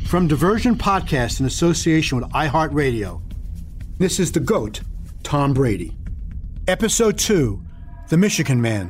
From Diversion Podcast in association with iHeartRadio, this is the GOAT, Tom Brady. Episode 2, The Michigan Man.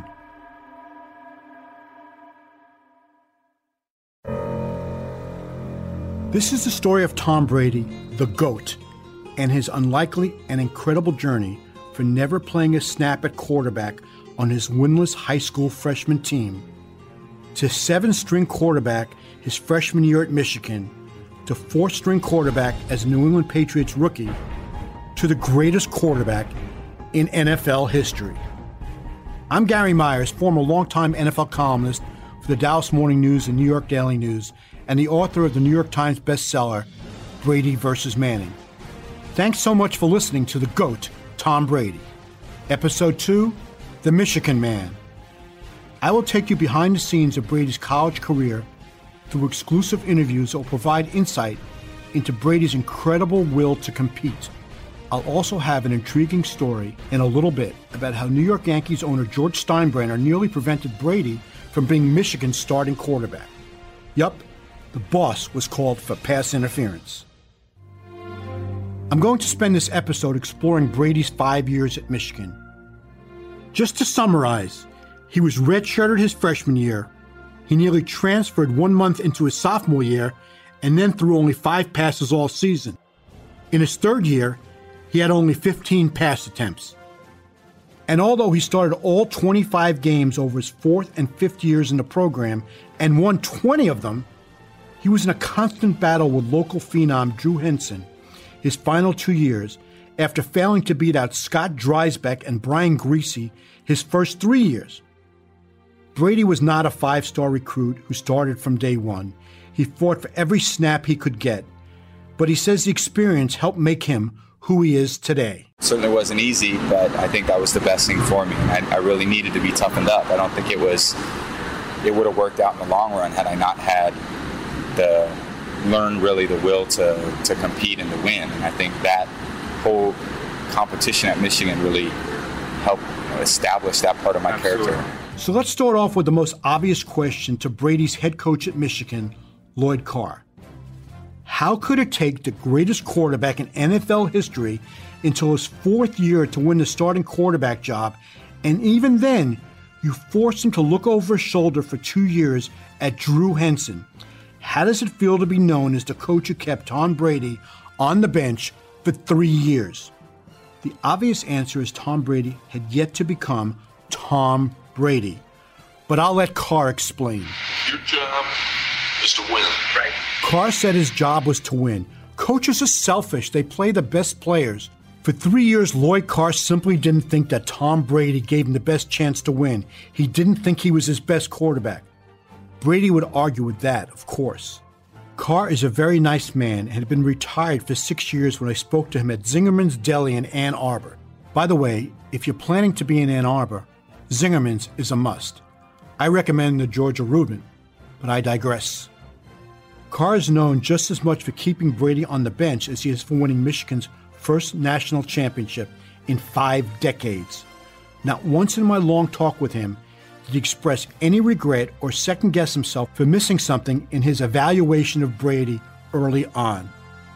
This is the story of Tom Brady, the GOAT, and his unlikely and incredible journey for never playing a snap at quarterback on his winless high school freshman team, to 7-string quarterback his freshman year at Michigan, to 4th-string quarterback as a New England Patriots rookie, to the greatest quarterback in NFL history. I'm Gary Myers, former longtime NFL columnist for the Dallas Morning News and New York Daily News, and the author of the New York Times bestseller, Brady vs. Manning. Thanks so much for listening to the GOAT, Tom Brady. Episode 2, The Michigan Man. I will take you behind the scenes of Brady's college career through exclusive interviews that will provide insight into Brady's incredible will to compete. I'll also have an intriguing story in a little bit about how New York Yankees owner George Steinbrenner nearly prevented Brady from being Michigan's starting quarterback. Yup, the boss was called for pass interference. I'm going to spend this episode exploring Brady's 5 years at Michigan. Just to summarize, he was redshirted his freshman year. He nearly transferred 1 month into his sophomore year and then threw only 5 passes all season. In his third year, he had only 15 pass attempts. And although he started all 25 games over his 4th and 5th years in the program and won 20 of them, he was in a constant battle with local phenom Drew Henson his final 2 years after failing to beat out Scott Dreisbeck and Brian Griese his first 3 years. Brady was not a 5-star recruit who started from day one. He fought for every snap he could get, but he says the experience helped make him who he is today. Certainly wasn't easy, but I think that was the best thing for me. I really needed to be toughened up. I don't think it would have worked out in the long run had I not had learned really the will to compete and to win. And I think that whole competition at Michigan really helped establish that part of my character. So let's start off with the most obvious question to Brady's head coach at Michigan, Lloyd Carr. How could it take the greatest quarterback in NFL history until his 4th year to win the starting quarterback job, and even then, you forced him to look over his shoulder for 2 years at Drew Henson? How does it feel to be known as the coach who kept Tom Brady on the bench for 3 years? The obvious answer is Tom Brady had yet to become Tom Brady. But I'll let Carr explain. Your job is to win, right? Carr said his job was to win. Coaches are selfish. They play the best players. For 3 years, Lloyd Carr simply didn't think that Tom Brady gave him the best chance to win. He didn't think he was his best quarterback. Brady would argue with that, of course. Carr is a very nice man and had been retired for 6 years when I spoke to him at Zingerman's Deli in Ann Arbor. By the way, if you're planning to be in Ann Arbor, Zingerman's is a must. I recommend the Georgia Reuben, but I digress. Carr is known just as much for keeping Brady on the bench as he is for winning Michigan's first national championship in 5 decades. Not once in my long talk with him did he express any regret or second-guess himself for missing something in his evaluation of Brady early on.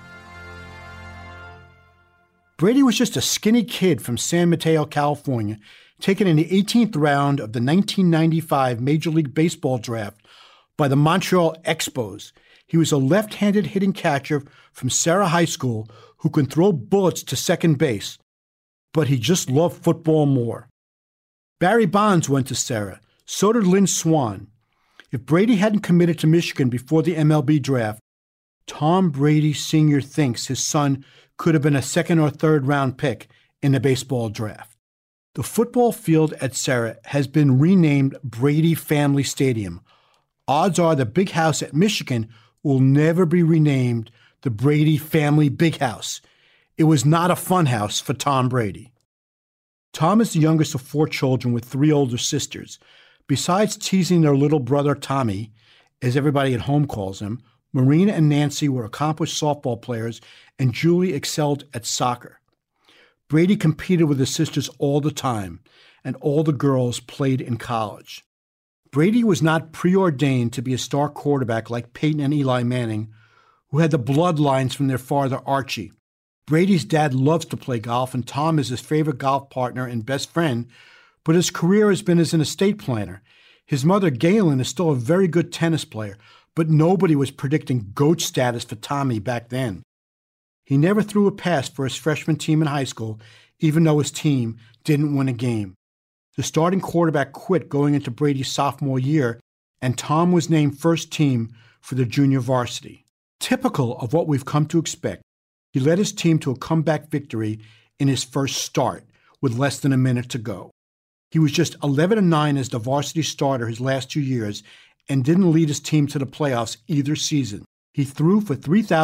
Brady was just a skinny kid from San Mateo, California, taken in the 18th round of the 1995 Major League Baseball draft by the Montreal Expos. He was a left-handed hitting catcher from Serra High School who can throw bullets to second base, but he just loved football more. Barry Bonds went to Serra. So did Lynn Swann. If Brady hadn't committed to Michigan before the MLB draft, Tom Brady Sr. thinks his son could have been a 2nd or 3rd round pick in the baseball draft. The football field at Serra has been renamed Brady Family Stadium. Odds are the big house at Michigan will never be renamed the Brady Family Big House. It was not a fun house for Tom Brady. Tom is the youngest of 4 children with 3 older sisters. Besides teasing their little brother Tommy, as everybody at home calls him, Marina and Nancy were accomplished softball players, and Julie excelled at soccer. Brady competed with his sisters all the time, and all the girls played in college. Brady was not preordained to be a star quarterback like Peyton and Eli Manning, who had the bloodlines from their father Archie. Brady's dad loves to play golf, and Tom is his favorite golf partner and best friend, but his career has been as an estate planner. His mother, Galen, is still a very good tennis player, but nobody was predicting GOAT status for Tommy back then. He never threw a pass for his freshman team in high school, even though his team didn't win a game. The starting quarterback quit going into Brady's sophomore year, and Tom was named first team for the junior varsity. Typical of what we've come to expect, he led his team to a comeback victory in his first start with less than a minute to go. He was just 11-9 as the varsity starter his last 2 years and didn't lead his team to the playoffs either season. He threw for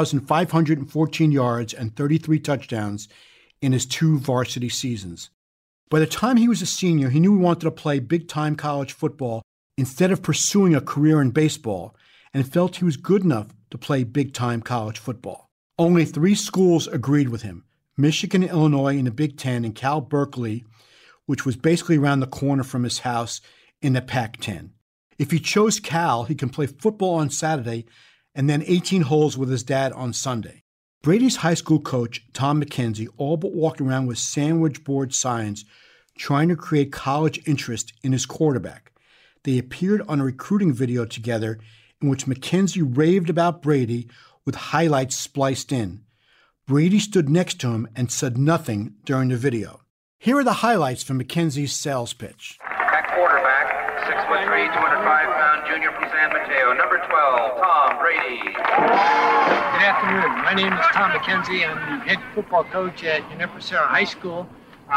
3,514 yards and 33 touchdowns in his 2 varsity seasons. By the time he was a senior, he knew he wanted to play big-time college football instead of pursuing a career in baseball, and felt he was good enough to play big-time college football. Only 3 schools agreed with him: Michigan, Illinois in the Big Ten, and Cal Berkeley, which was basically around the corner from his house, in the Pac-10. If he chose Cal, he can play football on Saturday and then 18 holes with his dad on Sunday. Brady's high school coach, Tom McKenzie, all but walked around with sandwich board signs trying to create college interest in his quarterback. They appeared on a recruiting video together in which McKenzie raved about Brady with highlights spliced in. Brady stood next to him and said nothing during the video. Here are the highlights from McKenzie's sales pitch. At quarterback, 6'3", 205-pound junior from San Mateo, number 12, Tom Brady. Good afternoon. My name is Tom McKenzie. I'm the head football coach at Unificera High School.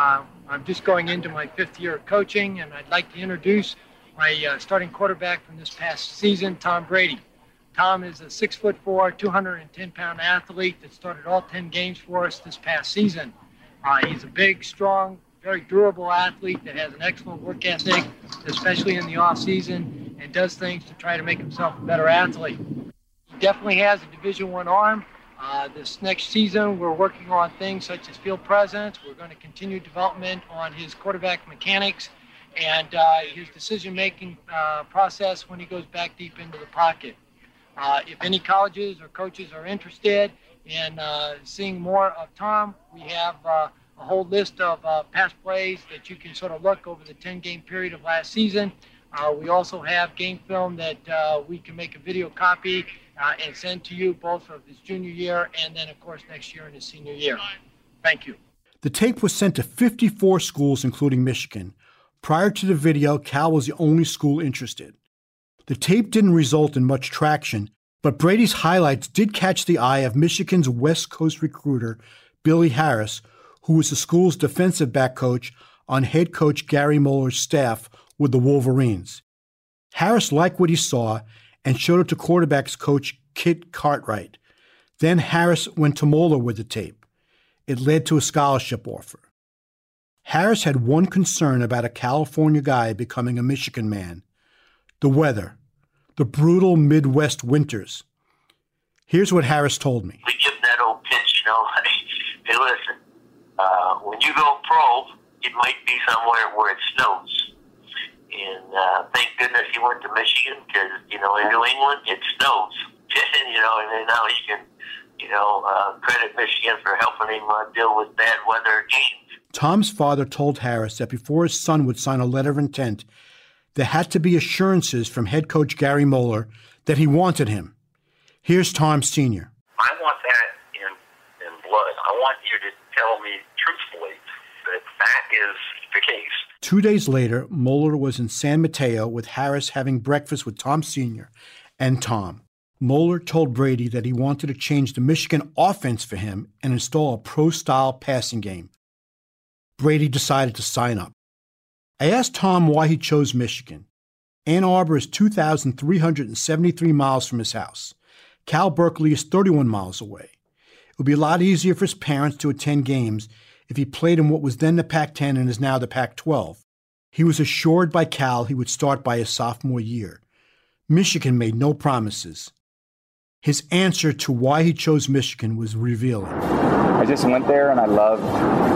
I'm just going into my 5th year of coaching, and I'd like to introduce my starting quarterback from this past season, Tom Brady. Tom is a 6'4", 210-pound athlete that started all 10 games for us this past season. He's a big, strong, very durable athlete that has an excellent work ethic, especially in the off-season, and does things to try to make himself a better athlete. He definitely has a Division I arm. This next season, we're working on things such as field presence. We're going to continue development on his quarterback mechanics and his decision-making process when he goes back deep into the pocket. If any colleges or coaches are interested in seeing more of Tom, we have a whole list of past plays that you can sort of look over the 10-game period of last season. We also have game film that we can make a video copy and send to you, both of his junior year and then, of course, next year in his senior year. Thank you. The tape was sent to 54 schools, including Michigan. Prior to the video, Cal was the only school interested. The tape didn't result in much traction, but Brady's highlights did catch the eye of Michigan's West Coast recruiter, Billy Harris, who was the school's defensive back coach on head coach Gary Muller's staff with the Wolverines. Harris liked what he saw and showed it to quarterbacks coach Kit Cartwright. Then Harris went to Muller with the tape. It led to a scholarship offer. Harris had one concern about a California guy becoming a Michigan man: the weather, the brutal Midwest winters. Here's what Harris told me. We give that old pitch, hey, listen, when you go pro, it might be somewhere where it snows. And thank goodness he went to Michigan because, in New England, it snows. And then now he can, credit Michigan for helping him deal with bad weather games. Tom's father told Harris that before his son would sign a letter of intent, there had to be assurances from head coach Gary Muller that he wanted him. Here's Tom Sr. I want that in blood. I want you to tell me truthfully that is the case. 2 days later, Muller was in San Mateo with Harris having breakfast with Tom Sr. and Tom. Muller told Brady that he wanted to change the Michigan offense for him and install a pro-style passing game. Brady decided to sign up. I asked Tom why he chose Michigan. Ann Arbor is 2,373 miles from his house. Cal Berkeley is 31 miles away. It would be a lot easier for his parents to attend games if he played in what was then the Pac-10 and is now the Pac-12. He was assured by Cal he would start by his sophomore year. Michigan made no promises. His answer to why he chose Michigan was revealing. I just went there and I loved,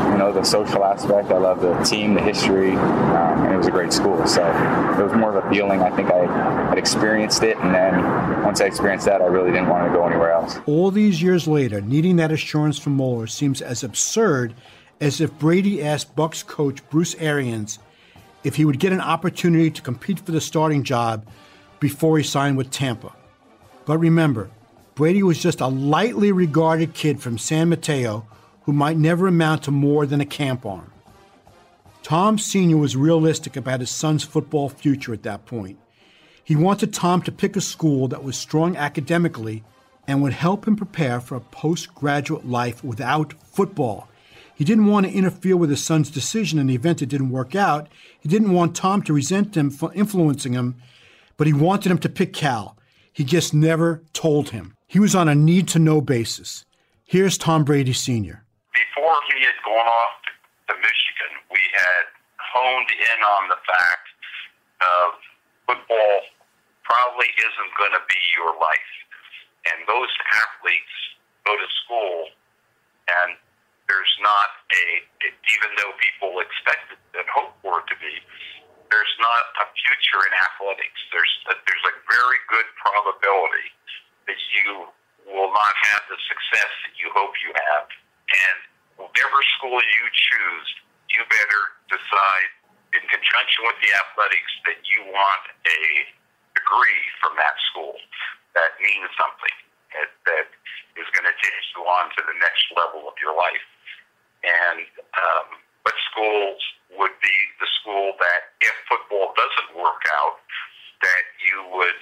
the social aspect. I love the team, the history, and it was a great school. So it was more of a feeling. I think I had experienced it, and then once I experienced that, I really didn't want to go anywhere else. All these years later, needing that assurance from Moeller seems as absurd as if Brady asked Bucs coach Bruce Arians if he would get an opportunity to compete for the starting job before he signed with Tampa. But remember, Brady was just a lightly regarded kid from San Mateo who might never amount to more than a camp arm. Tom Sr. was realistic about his son's football future at that point. He wanted Tom to pick a school that was strong academically and would help him prepare for a postgraduate life without football. He didn't want to interfere with his son's decision in the event it didn't work out. He didn't want Tom to resent him for influencing him, but he wanted him to pick Cal. He just never told him. He was on a need-to-know basis. Here's Tom Brady Sr. Before he had gone off to Michigan, we had honed in on the fact of football probably isn't going to be your life. And those athletes go to school, and there's not even though people expect it and hope for it to be, there's not a future in athletics. There's a very good probability that you will not have the success that you hope you have. And whatever school you choose, you better decide in conjunction with the athletics that you want a degree from that school that means something, that is going to take you on to the next level of your life. And what schools would be the school that, if football doesn't work out, that you would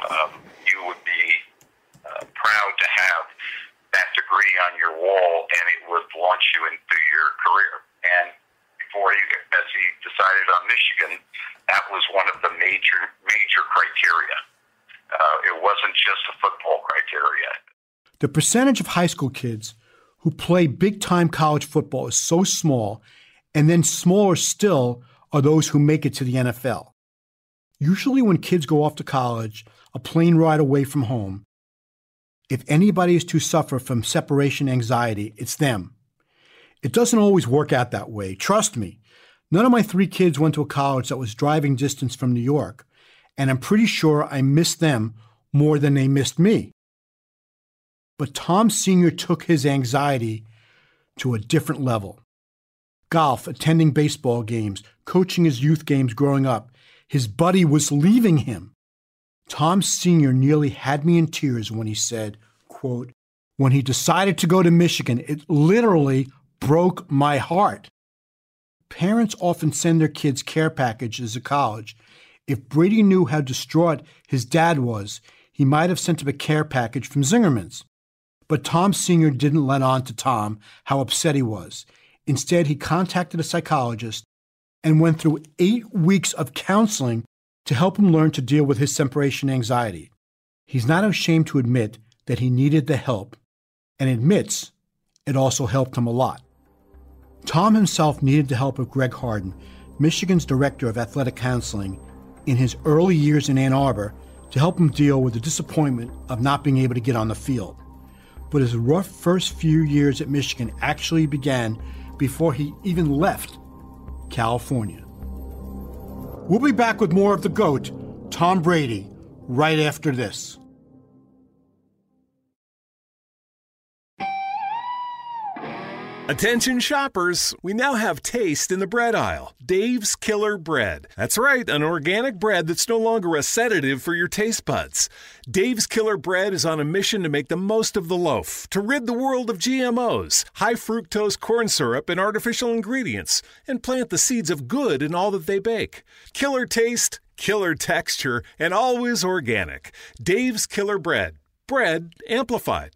be proud to have that degree on your wall, and it would launch you into your career. And as he decided on Michigan, that was one of the major criteria. It wasn't just a football criteria. The percentage of high school kids who play big-time college football is so small, and then smaller still are those who make it to the NFL. Usually when kids go off to college, a plane ride away from home, if anybody is to suffer from separation anxiety, it's them. It doesn't always work out that way. Trust me. None of my 3 kids went to a college that was driving distance from New York, and I'm pretty sure I missed them more than they missed me. But Tom Sr. took his anxiety to a different level. Golf, attending baseball games, coaching his youth games growing up. His buddy was leaving him. Tom Sr. nearly had me in tears when he said, quote, "When he decided to go to Michigan, it literally broke my heart." Parents often send their kids care packages to college. If Brady knew how distraught his dad was, he might have sent him a care package from Zingerman's. But Tom Sr. didn't let on to Tom how upset he was. Instead, he contacted a psychologist and went through 8 weeks of counseling to help him learn to deal with his separation anxiety. He's not ashamed to admit that he needed the help, and admits it also helped him a lot. Tom himself needed the help of Greg Harden, Michigan's director of athletic counseling, in his early years in Ann Arbor to help him deal with the disappointment of not being able to get on the field. But his rough first few years at Michigan actually began before he even left California. We'll be back with more of the GOAT, Tom Brady, right after this. Attention shoppers, we now have taste in the bread aisle. Dave's Killer Bread. That's right, an organic bread that's no longer a sedative for your taste buds. Dave's Killer Bread is on a mission to make the most of the loaf, to rid the world of GMOs, high fructose corn syrup, and artificial ingredients, and plant the seeds of good in all that they bake. Killer taste, killer texture, and always organic. Dave's Killer Bread. Bread amplified.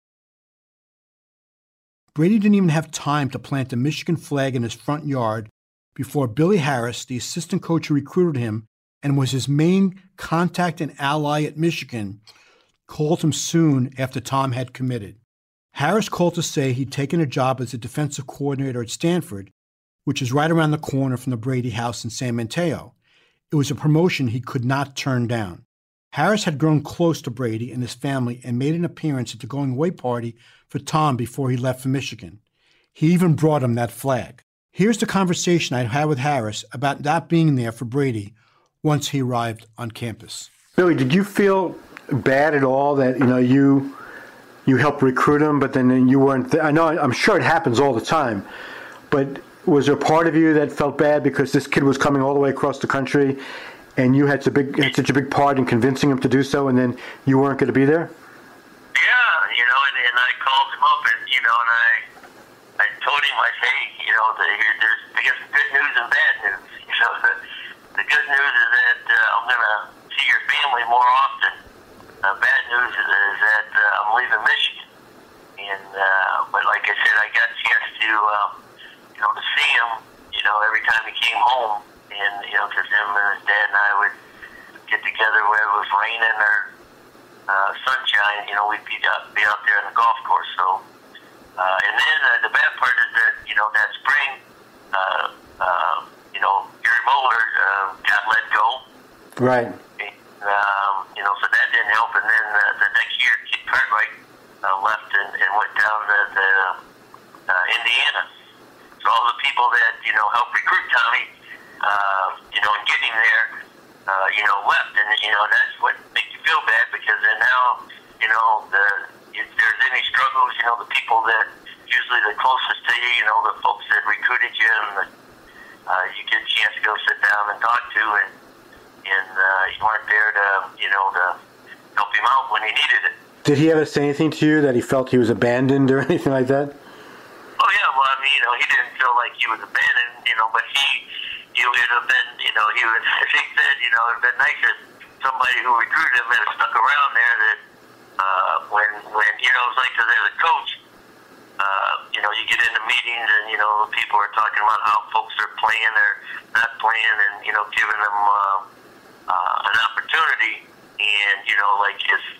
Brady didn't even have time to plant a Michigan flag in his front yard before Billy Harris, the assistant coach who recruited him and was his main contact and ally at Michigan, called him soon after Tom had committed. Harris called to say he'd taken a job as a defensive coordinator at Stanford, which is right around the corner from the Brady house in San Mateo. It was a promotion he could not turn down. Harris had grown close to Brady and his family and made an appearance at the going-away party for Tom before he left for Michigan. He even brought him that flag. Here's the conversation I had with Harris about not being there for Brady once he arrived on campus. Billy, did you feel bad at all that you helped recruit him, but then you weren't there? I'm sure it happens all the time, but was there a part of you that felt bad because this kid was coming all the way across the country, and you had such a big part in convincing him to do so, and then you weren't going to be there? Yeah, and I called him up, and I told him, I say, there's, I guess, good news and bad news. The good news is that I'm going to see your family more often. The bad news is that I'm leaving Michigan. And but like I said, I got a chance to to see him, every time he came home, and because him and his dad and I would get together whether it was raining or sunshine. We'd be out there on the golf course. So, and then the bad part is that that spring, Gary Moeller got let go. Right. So that didn't help. And then the next year, Kid Cartwright left and went down to Indiana. So all the people that helped recruit Tommy, and get him there, left, and that's what makes you feel bad, because then now, if there's any struggles, the people that usually the closest to you, the folks that recruited you, and you get a chance to go sit down and talk to, and you weren't there to help him out when he needed it. Did he ever say anything to you that he felt he was abandoned or anything like that? Oh yeah, well, I mean, he didn't feel like he was abandoned, but he would have been, he would, as he said, it would have been nice if somebody who recruited him had stuck around there, that when it's like, because as a coach, you get into meetings and, people are talking about how folks are playing or not playing, and, giving them an opportunity. And, like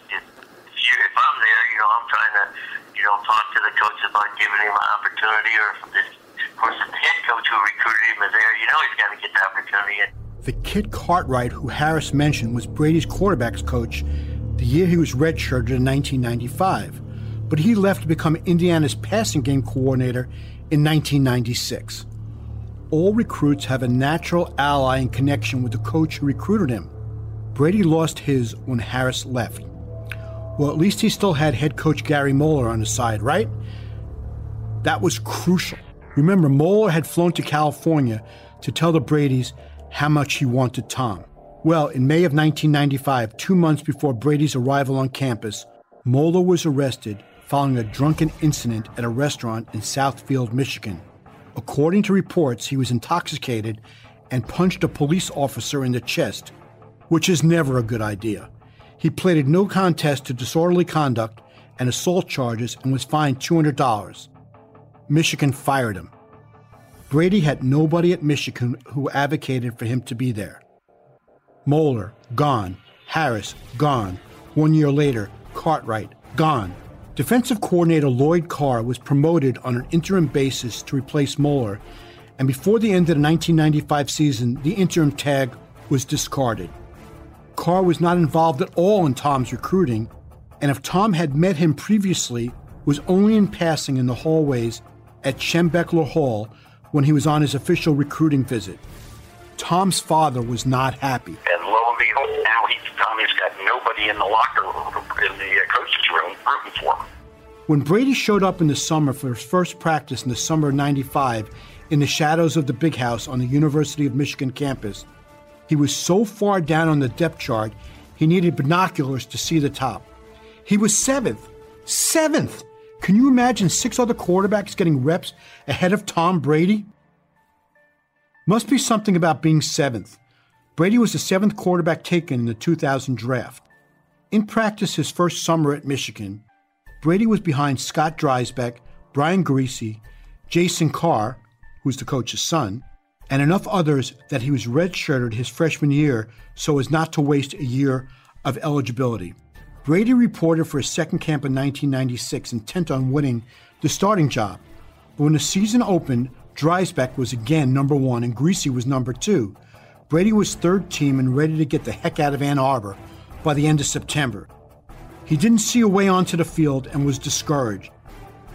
if I'm there, I'm trying to, talk to the coach about giving him an opportunity, or of course, if the head coach who recruited him is there, he's got to get the opportunity. The Kid Cartwright, who Harris mentioned, was Brady's quarterbacks coach the year he was redshirted in 1995, but he left to become Indiana's passing game coordinator in 1996. All recruits have a natural ally and connection with the coach who recruited him. Brady lost his when Harris left. Well, at least he still had head coach Gary Moeller on his side, right? That was crucial. Remember, Moeller had flown to California to tell the Bradys how much he wanted Tom. Well, in May of 1995, 2 months before Brady's arrival on campus, Moeller was arrested following a drunken incident at a restaurant in Southfield, Michigan. According to reports, he was intoxicated and punched a police officer in the chest, which is never a good idea. He pleaded no contest to disorderly conduct and assault charges and was fined $200. Michigan fired him. Brady had nobody at Michigan who advocated for him to be there. Moeller, gone. Harris, gone. 1 year later, Cartwright, gone. Defensive coordinator Lloyd Carr was promoted on an interim basis to replace Moeller, and before the end of the 1995 season, the interim tag was discarded. Carr was not involved at all in Tom's recruiting, and if Tom had met him previously, was only in passing in the hallways at Schembechler Hall when he was on his official recruiting visit. Tom's father was not happy. And lo and behold, now Tommy's got nobody in the locker room, in the coach's room, rooting for him. When Brady showed up in the summer for his first practice in the summer of '95 in the shadows of the Big House on the University of Michigan campus, he was so far down on the depth chart, he needed binoculars to see the top. He was seventh. Seventh! Can you imagine 6 other quarterbacks getting reps ahead of Tom Brady? Must be something about being seventh. Brady was the 7th quarterback taken in the 2000 draft. In practice his first summer at Michigan, Brady was behind Scott Dreisbeck, Brian Griese, Jason Carr, who's the coach's son, and enough others that he was redshirted his freshman year so as not to waste a year of eligibility. Brady reported for his second camp in 1996, intent on winning the starting job. But when the season opened, Dreisbeck was again number 1 and Griese was number 2. Brady was third team and ready to get the heck out of Ann Arbor by the end of September. He didn't see a way onto the field and was discouraged. He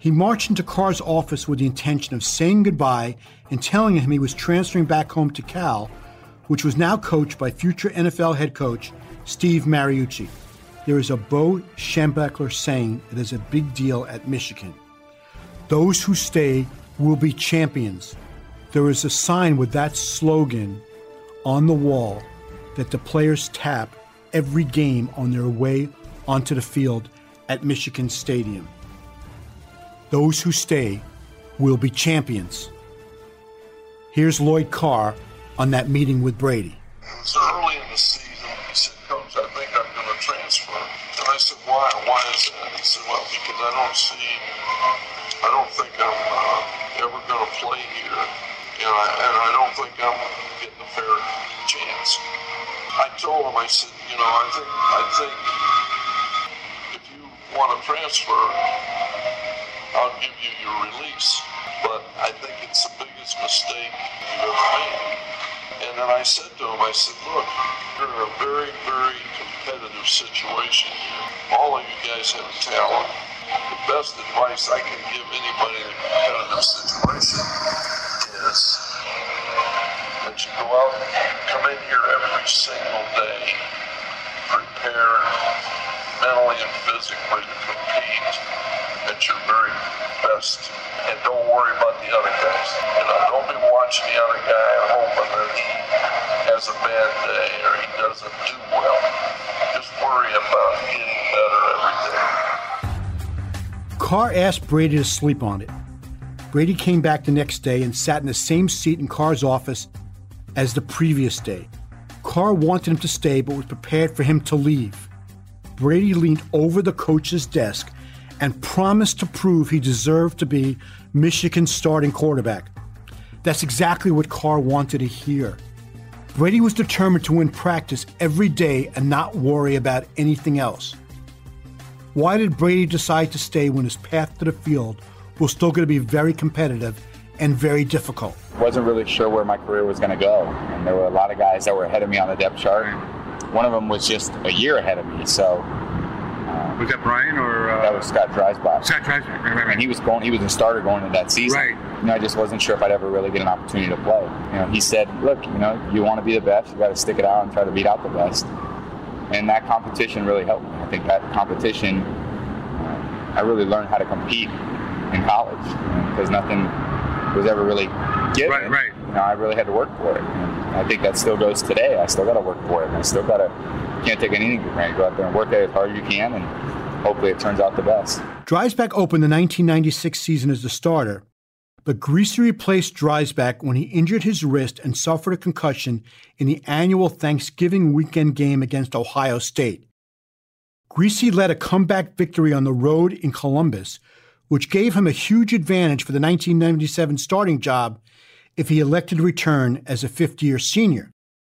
He marched into Carr's office with the intention of saying goodbye and telling him he was transferring back home to Cal, which was now coached by future NFL head coach Steve Mariucci. There is a Bo Schembechler saying it is a big deal at Michigan. Those who stay will be champions. There is a sign with that slogan on the wall that the players tap every game on their way onto the field at Michigan Stadium. Those who stay will be champions. Here's Lloyd Carr on that meeting with Brady. It was early in the season. He said, Coach, I think I'm going to transfer. And I said, why? Why is that? He said, well, because I don't think I'm ever going to play here. And I don't think I'm getting a fair chance. I told him, I said, I think if you want to transfer, I'll give you your release. But I think it's the biggest mistake you've ever made. And then I said to him, look, you're in a very, very competitive situation here. All of you guys have talent. The best advice I can give anybody in a competitive situation is that you go out and come in here every single day, prepared mentally and physically to compete at your very best, and don't worry about the other guys. Don't be watching the other guy and hoping that he has a bad day or he doesn't do well. Just worry about getting better every day. Carr asked Brady to sleep on it. Brady came back the next day and sat in the same seat in Carr's office as the previous day. Carr wanted him to stay but was prepared for him to leave. Brady leaned over the coach's desk and promised to prove he deserved to be Michigan's starting quarterback. That's exactly what Carr wanted to hear. Brady was determined to win practice every day and not worry about anything else. Why did Brady decide to stay when his path to the field was still going to be very competitive and very difficult? Wasn't really sure where my career was going to go, and there were a lot of guys that were ahead of me on the depth chart. One of them was just a year ahead of me, so... was that Brian or? That was Scott Dreisbach. Scott Dreisbach, right. And he was a starter going into that season. Right. I just wasn't sure if I'd ever really get an opportunity to play. He said, look, you want to be the best, you got to stick it out and try to beat out the best. And that competition really helped me. I think that competition, I really learned how to compete in college because nothing was ever really given. Right. I really had to work for it. And I think that still goes today. I still got to work for it. And I still can't take anything for granted. Go out there and work at it as hard as you can, and hopefully it turns out the best. Dreisbach opened the 1996 season as the starter, but Griese replaced Dreisbach when he injured his wrist and suffered a concussion in the annual Thanksgiving weekend game against Ohio State. Griese led a comeback victory on the road in Columbus, which gave him a huge advantage for the 1997 starting job if he elected to return as a fifth-year senior.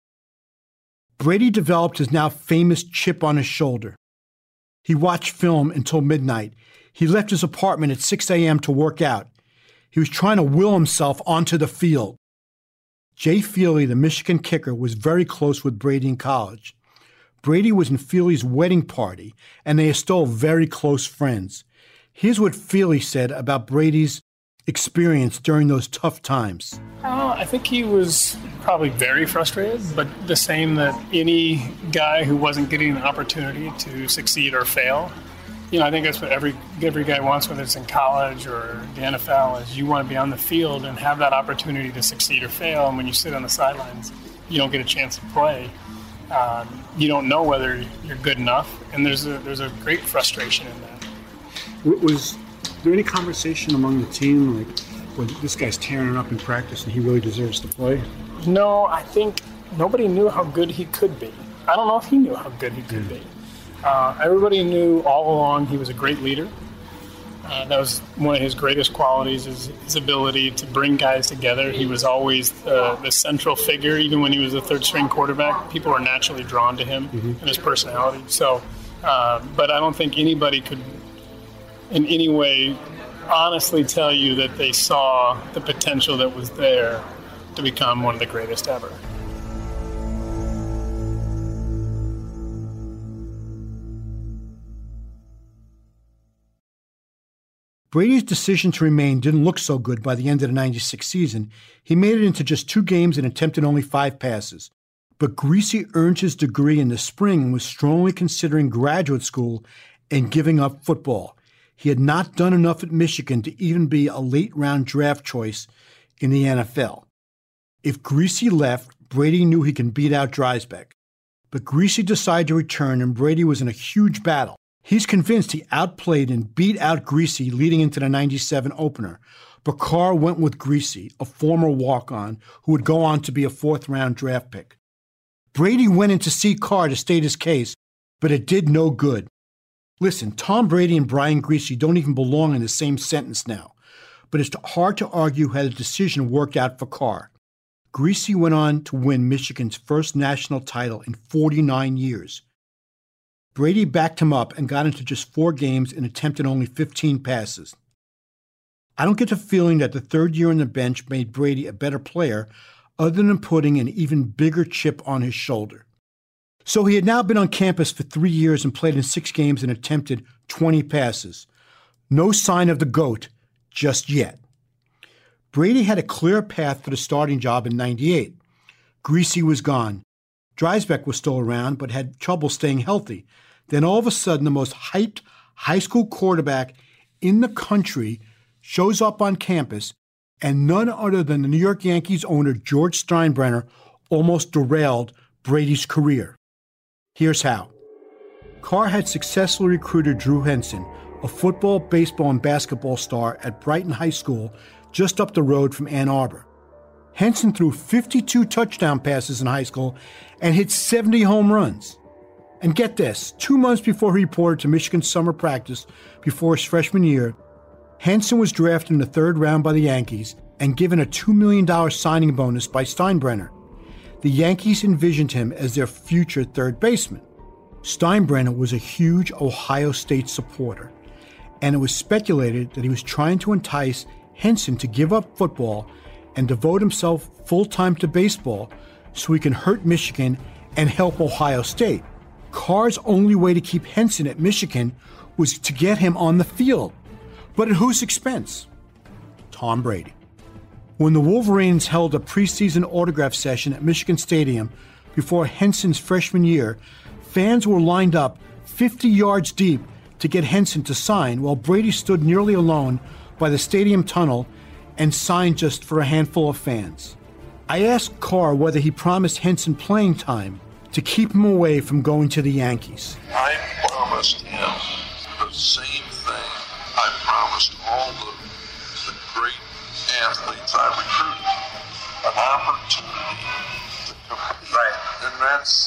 Brady developed his now famous chip on his shoulder. He watched film until midnight. He left his apartment at 6 a.m. to work out. He was trying to will himself onto the field. Jay Feely, the Michigan kicker, was very close with Brady in college. Brady was in Feely's wedding party, and they are still very close friends. Here's what Feely said about Brady's experience during those tough times. I think he was probably very frustrated, but the same that any guy who wasn't getting an opportunity to succeed or fail. I think that's what every guy wants, whether it's in college or the NFL, is you want to be on the field and have that opportunity to succeed or fail. And when you sit on the sidelines, you don't get a chance to play. You don't know whether you're good enough, and there's a great frustration in that. Was there any conversation among the team, like, well, this guy's tearing it up in practice and he really deserves to play? No, I think nobody knew how good he could be. I don't know if he knew how good he could be. Everybody knew all along he was a great leader. That was one of his greatest qualities, is his ability to bring guys together. He was always the central figure. Even when he was a third-string quarterback, people were naturally drawn to him and his personality. So, but I don't think anybody could in any way honestly tell you that they saw the potential that was there to become one of the greatest ever. Brady's decision to remain didn't look so good by the end of the 96 season. He made it into just 2 games and attempted only 5 passes. But Griese earned his degree in the spring and was strongly considering graduate school and giving up football. He had not done enough at Michigan to even be a late-round draft choice in the NFL. If Griese left, Brady knew he could beat out Dreisbeck. But Griese decided to return, and Brady was in a huge battle. He's convinced he outplayed and beat out Griese leading into the 97 opener. But Carr went with Griese, a former walk-on who would go on to be a 4th-round draft pick. Brady went in to see Carr to state his case, but it did no good. Listen, Tom Brady and Brian Griese don't even belong in the same sentence now, but it's hard to argue how the decision worked out for Carr. Griese went on to win Michigan's first national title in 49 years. Brady backed him up and got into just 4 games and attempted only 15 passes. I don't get the feeling that the 3rd year on the bench made Brady a better player other than putting an even bigger chip on his shoulder. So he had now been on campus for 3 years and played in 6 games and attempted 20 passes. No sign of the GOAT just yet. Brady had a clear path for the starting job in 98. Griese was gone. Dreisbeck was still around but had trouble staying healthy. Then all of a sudden, the most hyped high school quarterback in the country shows up on campus, and none other than the New York Yankees owner George Steinbrenner almost derailed Brady's career. Here's how. Carr had successfully recruited Drew Henson, a football, baseball, and basketball star at Brighton High School just up the road from Ann Arbor. Henson threw 52 touchdown passes in high school and hit 70 home runs. And get this, 2 months before he reported to Michigan's summer practice before his freshman year, Henson was drafted in the 3rd round by the Yankees and given a $2 million signing bonus by Steinbrenner. The Yankees envisioned him as their future third baseman. Steinbrenner was a huge Ohio State supporter, and it was speculated that he was trying to entice Henson to give up football and devote himself full-time to baseball so he can hurt Michigan and help Ohio State. Carr's only way to keep Henson at Michigan was to get him on the field. But at whose expense? Tom Brady. When the Wolverines held a preseason autograph session at Michigan Stadium before Henson's freshman year, fans were lined up 50 yards deep to get Henson to sign, while Brady stood nearly alone by the stadium tunnel and signed just for a handful of fans. I asked Carr whether he promised Henson playing time to keep him away from going to the Yankees. I promised him the same thing I promised all the great athletes I recruited, an opportunity to compete. Right. And that's,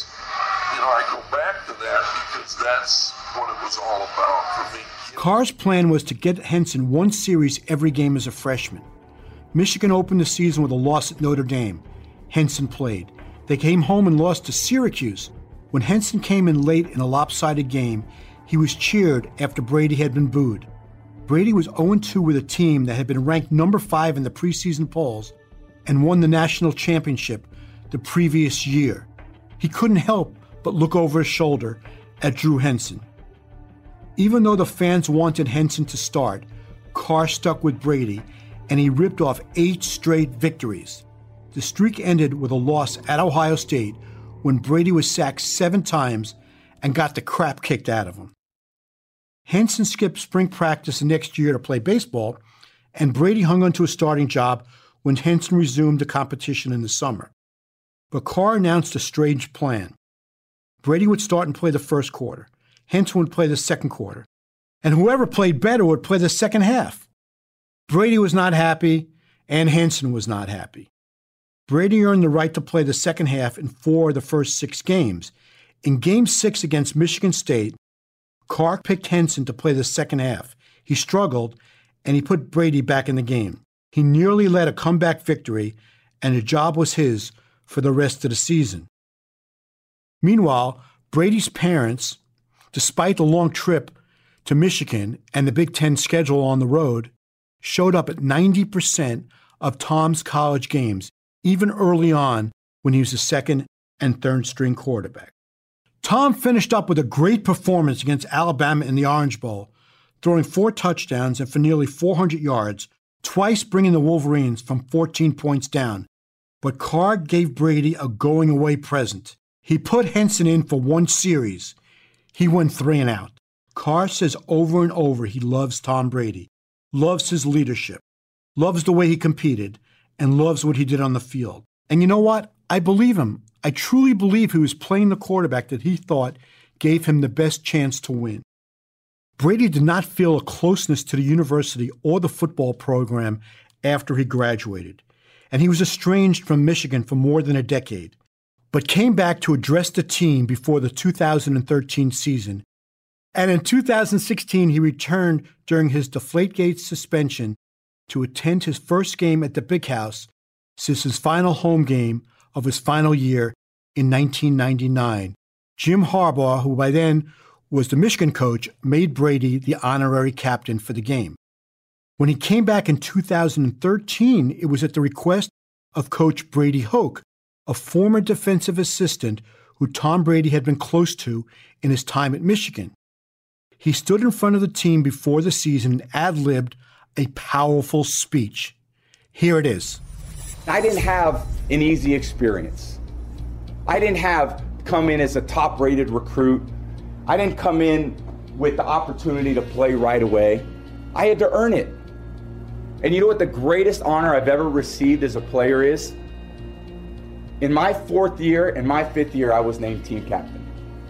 I go back to that because that's what it was all about for me. Carr's plan was to get Henson 1 series every game as a freshman. Michigan opened the season with a loss at Notre Dame. Henson played. They came home and lost to Syracuse. When Henson came in late in a lopsided game, he was cheered after Brady had been booed. Brady was 0-2 with a team that had been ranked number 5 in the preseason polls and won the national championship the previous year. He couldn't help but look over his shoulder at Drew Henson. Even though the fans wanted Henson to start, Carr stuck with Brady, and he ripped off 8 straight victories. The streak ended with a loss at Ohio State when Brady was sacked 7 times and got the crap kicked out of him. Henson skipped spring practice the next year to play baseball, and Brady hung on to a starting job when Henson resumed the competition in the summer. But Carr announced a strange plan. Brady would start and play the first quarter. Henson would play the second quarter. And whoever played better would play the second half. Brady was not happy, and Henson was not happy. Brady earned the right to play the second half in 4 of the first 6 games. In Game 6 against Michigan State, Carr picked Henson to play the second half. He struggled, and he put Brady back in the game. He nearly led a comeback victory, and the job was his for the rest of the season. Meanwhile, Brady's parents, despite the long trip to Michigan and the Big Ten schedule on the road, showed up at 90% of Tom's college games, even early on when he was a second and third string quarterback. Tom finished up with a great performance against Alabama in the Orange Bowl, throwing 4 touchdowns and for nearly 400 yards, twice bringing the Wolverines from 14 points down. But Carr gave Brady a going-away present. He put Henson in for 1 series. He went 3 and out. Carr says over and over he loves Tom Brady, loves his leadership, loves the way he competed, and loves what he did on the field. And you know what? I believe him. I truly believe he was playing the quarterback that he thought gave him the best chance to win. Brady did not feel a closeness to the university or the football program after he graduated, and he was estranged from Michigan for more than a decade, but came back to address the team before the 2013 season. And in 2016, he returned during his Deflategate suspension to attend his first game at the Big House since his final home game of his final year in 1999. Jim Harbaugh, who by then was the Michigan coach, made Brady the honorary captain for the game. When he came back in 2013, it was at the request of Coach Brady Hoke, a former defensive assistant who Tom Brady had been close to in his time at Michigan. He stood in front of the team before the season and ad-libbed a powerful speech. Here it is. I didn't have an easy experience. I didn't come in as a top-rated recruit. I didn't come in with the opportunity to play right away. I had to earn it. And you know what the greatest honor I've ever received as a player is? In my 4th year and my 5th year, I was named team captain.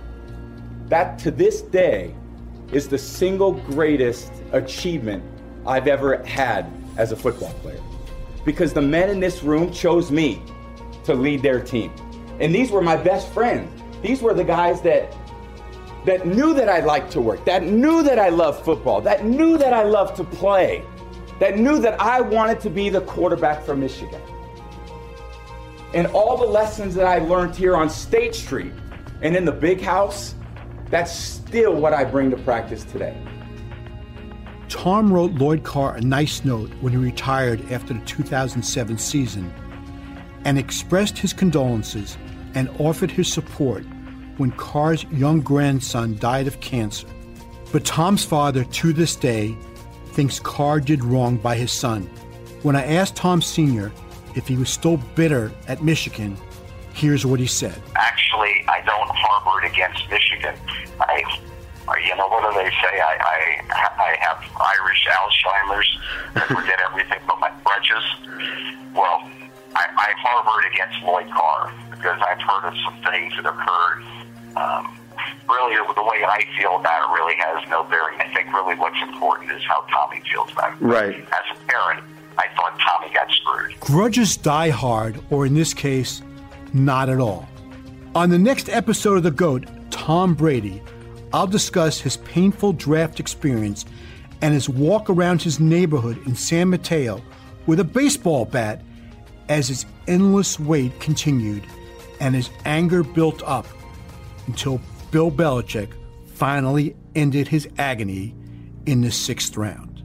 That, to this day, is the single greatest achievement I've ever had as a football player. Because the men in this room chose me to lead their team. And these were my best friends. These were the guys that knew that I liked to work, that knew that I loved football, that knew that I loved to play, that knew that I wanted to be the quarterback for Michigan. And all the lessons that I learned here on State Street and in the Big House, that's still what I bring to practice today. Tom wrote Lloyd Carr a nice note when he retired after the 2007 season and expressed his condolences and offered his support when Carr's young grandson died of cancer. But Tom's father, to this day, thinks Carr did wrong by his son. When I asked Tom Sr. if he was still bitter at Michigan, here's what he said. Actually, I don't harbor it against Michigan. What do they say? I have Irish Alzheimer's. I forget everything but my crutches. Well, I harbor it against Lloyd Carr because I've heard of some things that occurred. Really, the way I feel about it really has no bearing. I think really what's important is how Tommy feels about it. Right. As a parent, I thought Tommy got screwed. Grudges die hard, or in this case, not at all. On the next episode of The GOAT, Tom Brady, I'll discuss his painful draft experience and his walk around his neighborhood in San Mateo with a baseball bat as his endless wait continued and his anger built up until Bill Belichick finally ended his agony in the 6th round.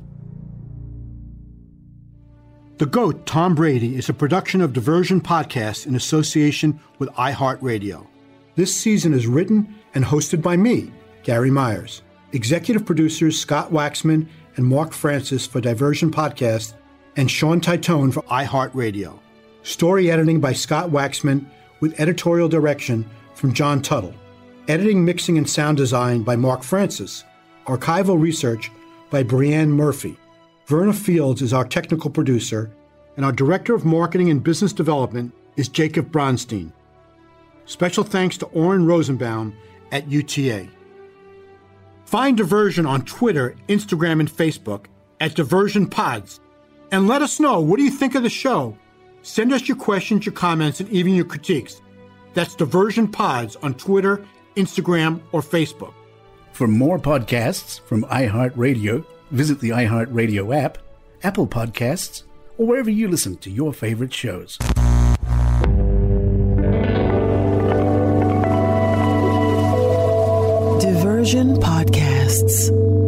The GOAT, Tom Brady, is a production of Diversion Podcast in association with iHeartRadio. This season is written and hosted by me, Gary Myers. Executive producers Scott Waxman and Mark Francis for Diversion Podcast and Sean Titone for iHeartRadio. Story editing by Scott Waxman with editorial direction from John Tuttle. Editing, mixing, and sound design by Mark Francis. Archival research by Brianne Murphy. Verna Fields is our technical producer, and our Director of Marketing and Business Development is Jacob Bronstein. Special thanks to Oren Rosenbaum at UTA. Find Diversion on Twitter, Instagram, and Facebook at Diversion Pods. And let us know, what do you think of the show? Send us your questions, your comments, and even your critiques. That's Diversion Pods on Twitter, Instagram, or Facebook. For more podcasts from iHeartRadio, visit the iHeartRadio app, Apple Podcasts, or wherever you listen to your favorite shows. Diversion Podcasts.